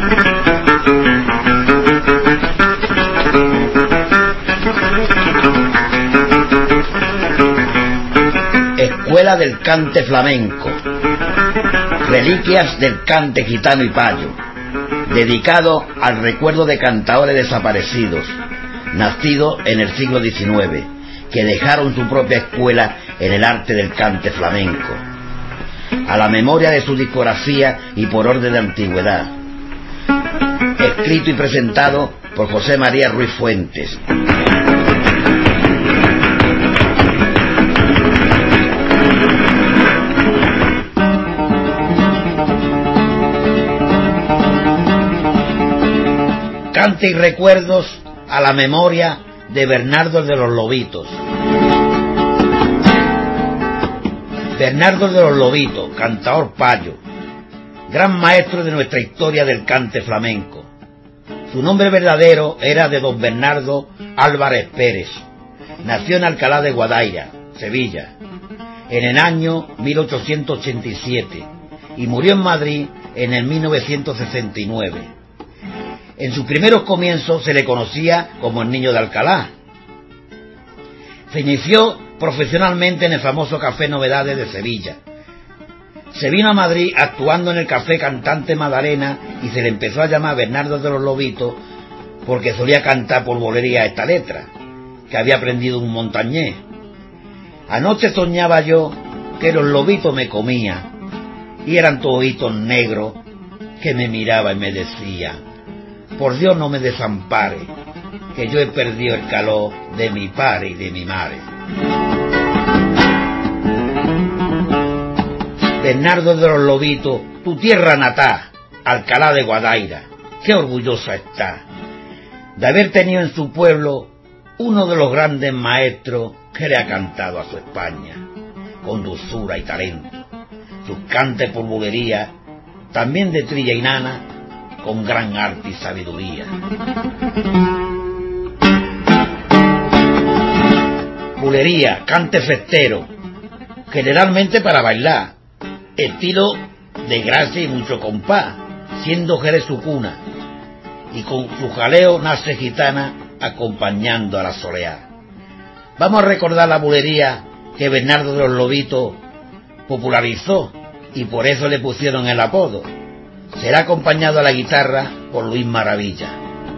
Escuela del Cante Flamenco, reliquias del cante gitano y payo, dedicado al recuerdo de cantaores desaparecidos, nacidos en el siglo XIX, que dejaron su propia escuela en el arte del cante flamenco, a la memoria de su discografía y por orden de antigüedad, escrito y presentado por José María Ruiz Fuentes. Cante y recuerdos a la memoria de Bernardo de los Lobitos. Bernardo de los Lobitos, cantador payo, gran maestro de nuestra historia del cante flamenco. Su nombre verdadero era de don Bernardo Álvarez Pérez. Nació en Alcalá de Guadaira, Sevilla, en el año 1887 y murió en Madrid en el 1969. En sus primeros comienzos se le conocía como el Niño de Alcalá. Se inició profesionalmente en el famoso Café Novedades de Sevilla. Se vino a Madrid actuando en el Café Cantante Madalena y se le empezó a llamar Bernardo de los Lobitos porque solía cantar por bolería esta letra, que había aprendido un montañés. Anoche soñaba yo que los lobitos me comían y eran toditos negros que me miraba y me decía: por Dios no me desampare, que yo he perdido el calor de mi padre y de mi madre. Bernardo de los Lobitos, tu tierra natal, Alcalá de Guadaira, qué orgullosa está de haber tenido en su pueblo uno de los grandes maestros que le ha cantado a su España, con dulzura y talento. Sus cantes por bulería, también de trilla y nana, con gran arte y sabiduría. Bulería, cante festero, generalmente para bailar, estilo de gracia y mucho compás, siendo Jerez su cuna, y con su jaleo nace gitana acompañando a la soleá. Vamos a recordar la bulería que Bernardo de los Lobitos popularizó y por eso le pusieron el apodo. Será acompañado a la guitarra por Luis Maravilla.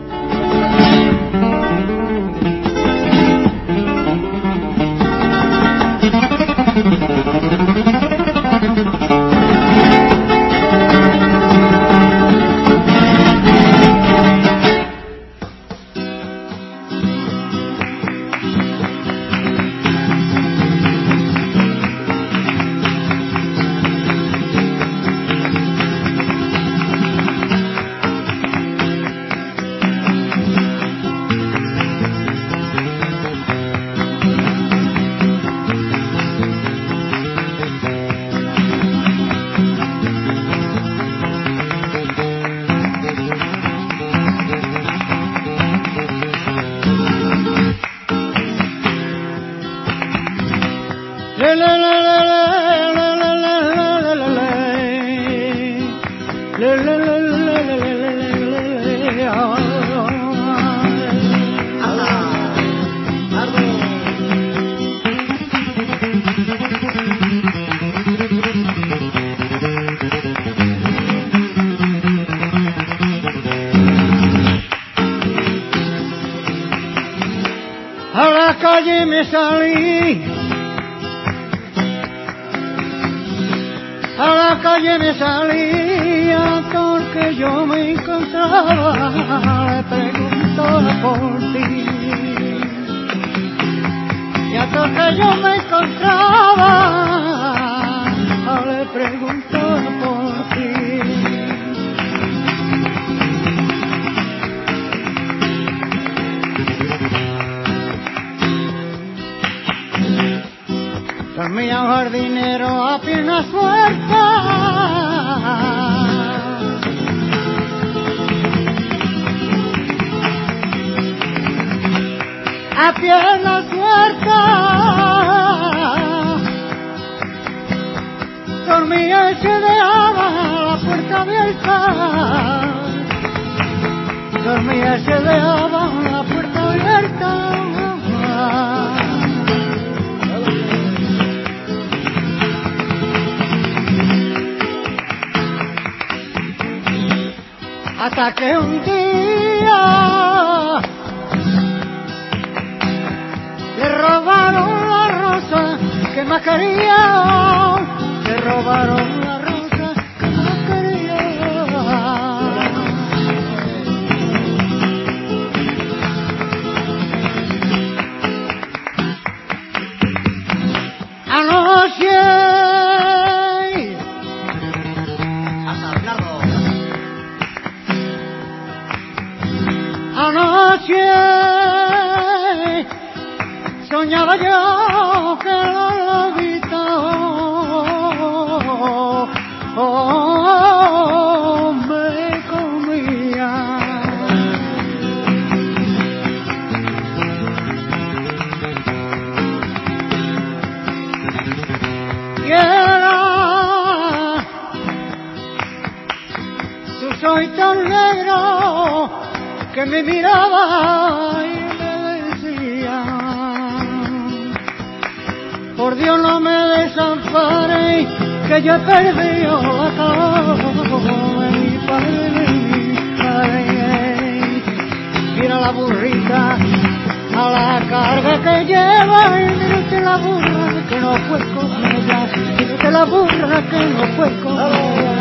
A la calle me salí, a la calle me salía porque yo me encontraba, le preguntaba por ti. Y a todo que yo me encontraba, le preguntaba por ti. Dormía un jardinero a piernas sueltas, a piernas sueltas, dormía y se dejaba la puerta abierta hasta que un día le robaron la rosa que más quería, le robaron la rosa que más quería. Anoche soñaba yo que la lobita me comía. Y era tus ojos tan negros que me miraba y me decía: por Dios no me desampares, que yo he perdido a todo mi padre. Mira la burrita a la carga que lleva, y mírate la burra que no fue con ella, mírate la burra que no fue con ella.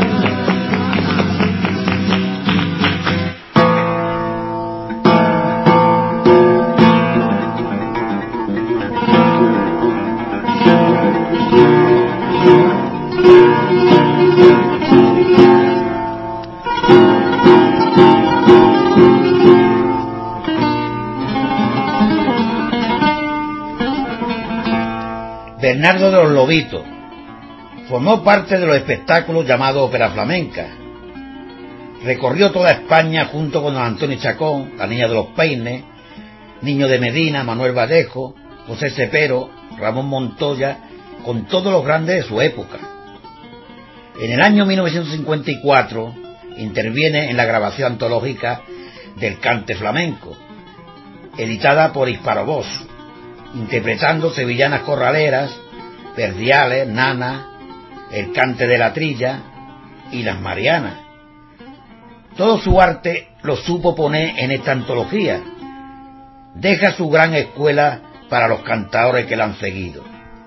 Bernardo de los Lobitos formó parte de los espectáculos llamados ópera flamenca. Recorrió toda España junto con don Antonio Chacón, La Niña de los Peines, Niño de Medina, Manuel Vallejo, José Cepero, Ramón Montoya, con todos los grandes de su época. En el año 1954 interviene en la grabación antológica del Cante Flamenco, editada por Hispanovoz, interpretando sevillanas corraleras, verdiales, nanas, el cante de la trilla y las marianas. Todo su arte lo supo poner en esta antología. Deja su gran escuela para los cantadores que la han seguido.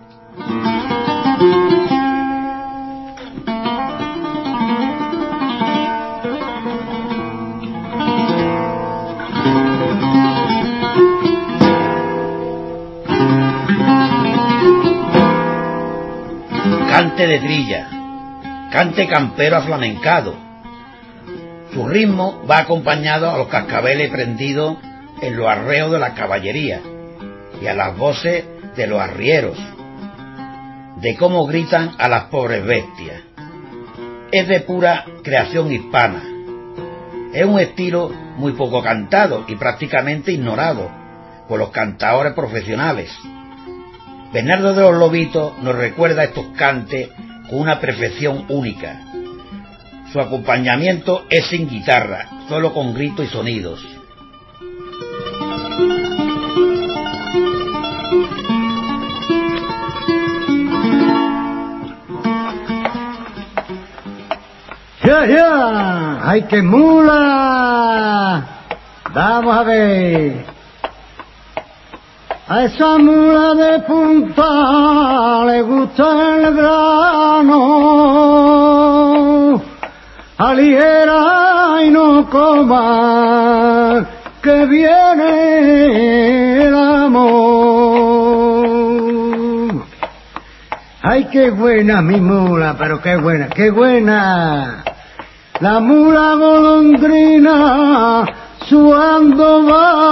Cante de trilla, cante campero aflamencado. Su ritmo va acompañado a los cascabeles prendidos en los arreos de la caballería y a las voces de los arrieros, de cómo gritan a las pobres bestias. Es de pura creación hispana. Es un estilo muy poco cantado y prácticamente ignorado por los cantadores profesionales. Bernardo de los Lobitos nos recuerda estos cantes con una perfección única. Su acompañamiento es sin guitarra, solo con gritos y sonidos. ¡Ya! ¡Ay, qué mula! Vamos a ver. A esa mula de punta le gusta el grano, aliera y no coma, que viene el amor. Ay, qué buena mi mula, pero qué buena, qué buena. La mula golondrina suando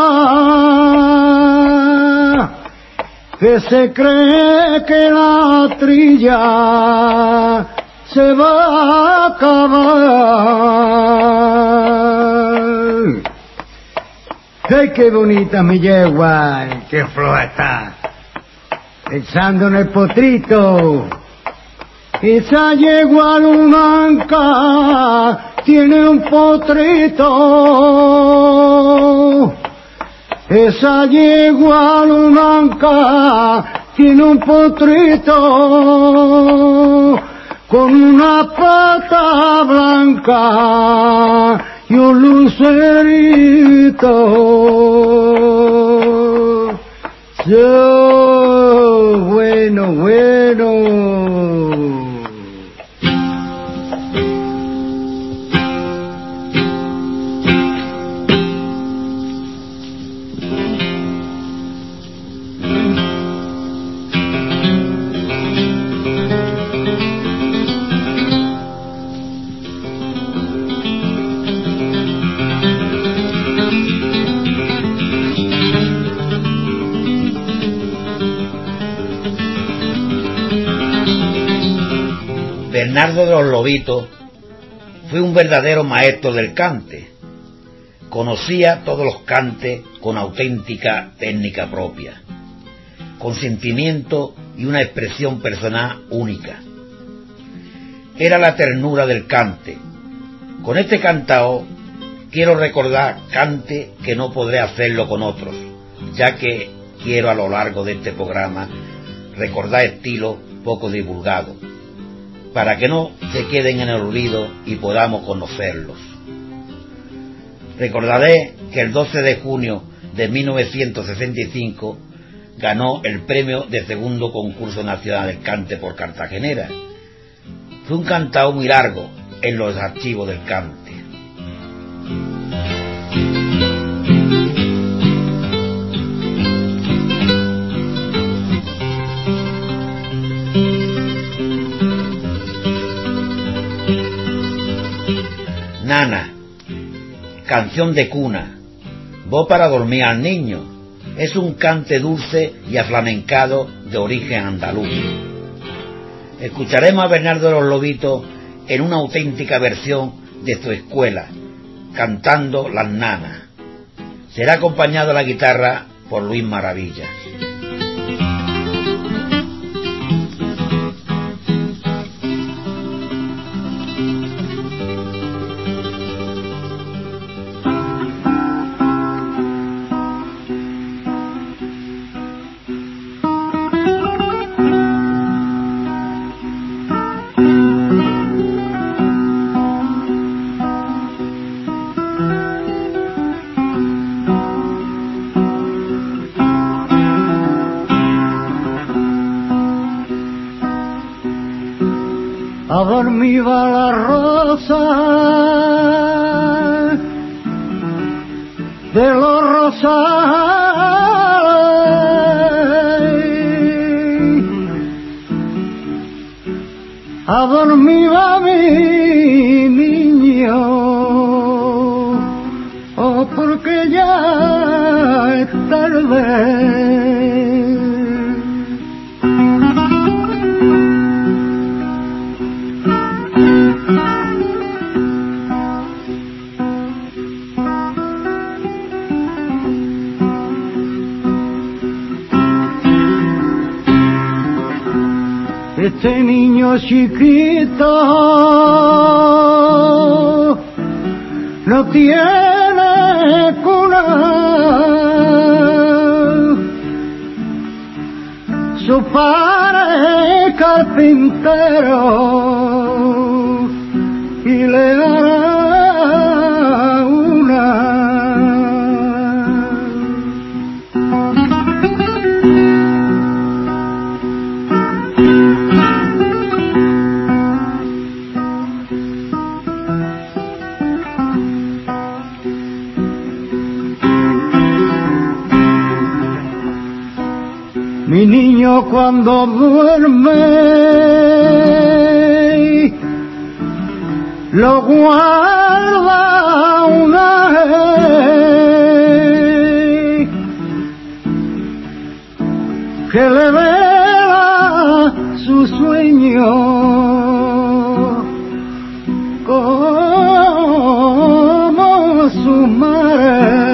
va, que se cree que la trilla se va a acabar. ¡Ay, qué bonita mi yegua! ¡Qué floja está! Pensando en el potrito. Esa yegua lunanca tiene un potrito. Esa yegua lunanca tiene un potrito con una pata blanca y un lucerito. Yo, bueno, bueno. Bernardo de los Lobitos fue un verdadero maestro del cante. Conocía todos los cantes con auténtica técnica propia, con sentimiento y una expresión personal única. Era la ternura del cante. Con este cantaor quiero recordar cante que no podré hacerlo con otros, ya que quiero a lo largo de este programa recordar estilos poco divulgados, para que no se queden en el olvido y podamos conocerlos. Recordaré que el 12 de junio de 1965 ganó el premio de segundo concurso nacional del cante por Cartagenera. Fue un cantaor muy largo en los archivos del cante. Nana, canción de cuna, voz para dormir al niño, es un cante dulce y aflamencado de origen andaluz. Escucharemos a Bernardo de los Lobitos en una auténtica versión de su escuela, cantando Las Nanas. Será acompañado a la guitarra por Luis Maravilla. A dormir va la rosa de los rosales, a dormir va mi niño, oh, porque ya es tarde. Este niño chiquito no tiene cuna, su padre es carpintero y le dará una. Mi niño cuando duerme lo guarda una vez que le vela su sueño como su madre.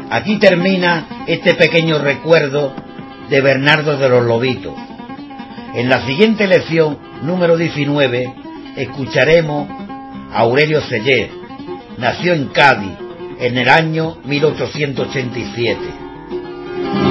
Aquí termina este pequeño recuerdo de Bernardo de los Lobitos. En la siguiente lección, número 19, escucharemos a Aurelio Sellés. Nació en Cádiz en el año 1887.